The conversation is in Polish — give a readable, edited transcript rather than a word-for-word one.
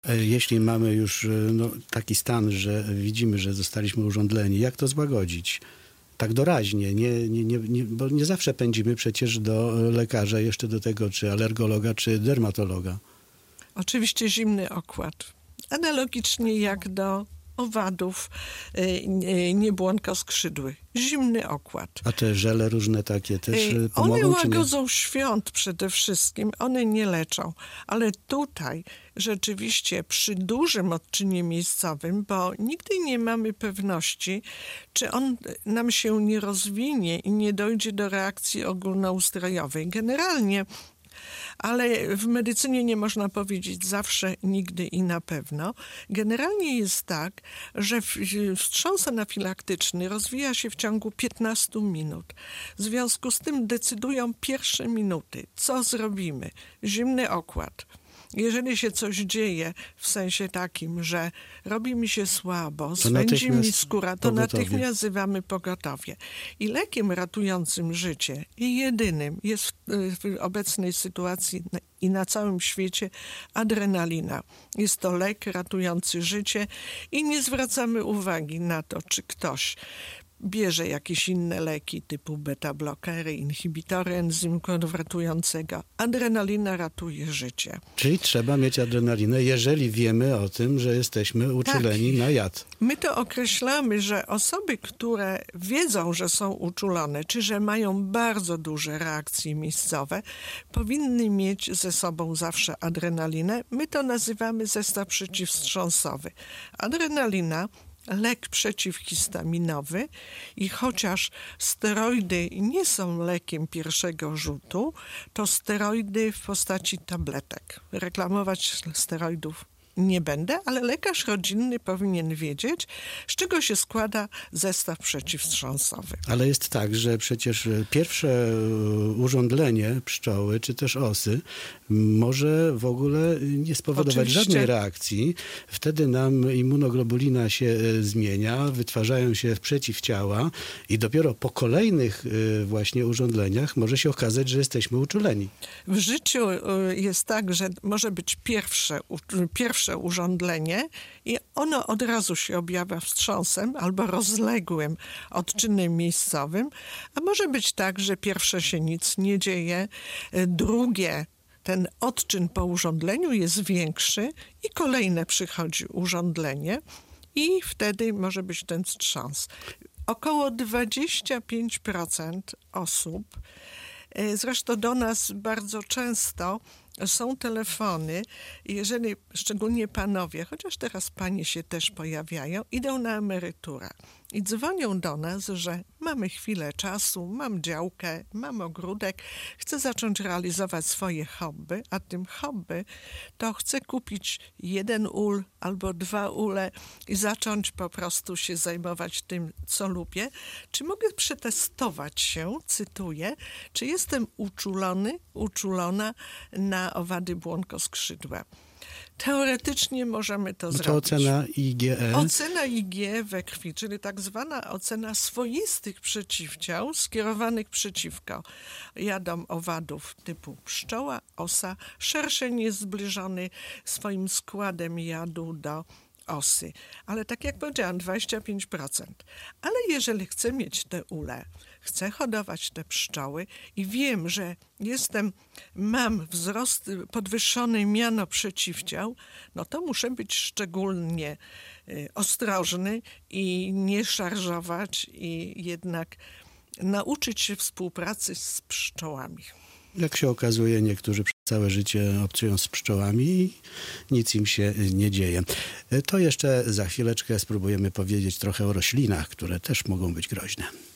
Jeśli mamy już taki stan, że widzimy, że zostaliśmy urządleni, jak to złagodzić? Tak doraźnie, bo nie zawsze pędzimy przecież do lekarza, jeszcze do tego, czy alergologa, czy dermatologa. Oczywiście zimny okład. Analogicznie jak do owadów niebłonkoskrzydłych. Zimny okład. A te żele różne takie też pomogą? One łagodzą świąt przede wszystkim. One nie leczą. Ale tutaj rzeczywiście przy dużym odczynie miejscowym, bo nigdy nie mamy pewności, czy on nam się nie rozwinie i nie dojdzie do reakcji ogólnoustrojowej. Generalnie, ale w medycynie nie można powiedzieć zawsze, nigdy i na pewno. Generalnie jest tak, że wstrząs anafilaktyczny rozwija się w ciągu 15 minut. W związku z tym decydują pierwsze minuty. Co zrobimy? Zimny okład. Jeżeli się coś dzieje w sensie takim, że robi mi się słabo, swędzi mi skóra, to natychmiast wzywamy pogotowie. I lekiem ratującym życie i jedynym jest w obecnej sytuacji i na całym świecie adrenalina. Jest to lek ratujący życie i nie zwracamy uwagi na to, czy ktoś bierze jakieś inne leki typu beta-blokery, inhibitory enzymu konwertującego. Adrenalina ratuje życie. Czyli trzeba mieć adrenalinę, jeżeli wiemy o tym, że jesteśmy uczuleni na jad. My to określamy, że osoby, które wiedzą, że są uczulone, czy że mają bardzo duże reakcje miejscowe, powinny mieć ze sobą zawsze adrenalinę. My to nazywamy zestaw przeciwwstrząsowy. Adrenalina, lek przeciwhistaminowy i chociaż steroidy nie są lekiem pierwszego rzutu, to steroidy w postaci tabletek. Reklamować steroidów nie będę, ale lekarz rodzinny powinien wiedzieć, z czego się składa zestaw przeciwwstrząsowy. Ale jest tak, że przecież pierwsze urządlenie pszczoły, czy też osy, może w ogóle nie spowodować żadnej reakcji. Wtedy nam immunoglobulina się zmienia, wytwarzają się przeciwciała i dopiero po kolejnych właśnie urządleniach może się okazać, że jesteśmy uczuleni. W życiu jest tak, że może być pierwsze urządlenie i ono od razu się objawia wstrząsem albo rozległym odczynem miejscowym, a może być tak, że pierwsze się nic nie dzieje, drugie ten odczyn po urządleniu jest większy i kolejne przychodzi urządlenie i wtedy może być ten wstrząs. Około 25% osób, zresztą do nas bardzo często są telefony, jeżeli szczególnie panowie, chociaż teraz panie się też pojawiają, idą na emeryturę i dzwonią do nas, że mamy chwilę czasu, mam działkę, mam ogródek, chcę zacząć realizować swoje hobby, a tym hobby to chcę kupić 1 ul albo 2 ule i zacząć po prostu się zajmować tym, co lubię. Czy mogę przetestować się, cytuję, czy jestem uczulona na owady błonkoskrzydłe? Teoretycznie możemy to zrobić. To ocena IgE? Ocena IgE we krwi, czyli tak zwana ocena swoistych przeciwciał skierowanych przeciwko jadom owadów typu pszczoła, osa, szerszeń jest zbliżony swoim składem jadu do osy. Ale tak jak powiedziałam, 25%. Ale jeżeli chcę mieć te ule, chcę hodować te pszczoły i wiem, że mam wzrost podwyższony miano przeciwciał, no to muszę być szczególnie ostrożny i nie szarżować i jednak nauczyć się współpracy z pszczołami. Jak się okazuje, niektórzy przez całe życie obcują z pszczołami i nic im się nie dzieje. To jeszcze za chwileczkę spróbujemy powiedzieć trochę o roślinach, które też mogą być groźne.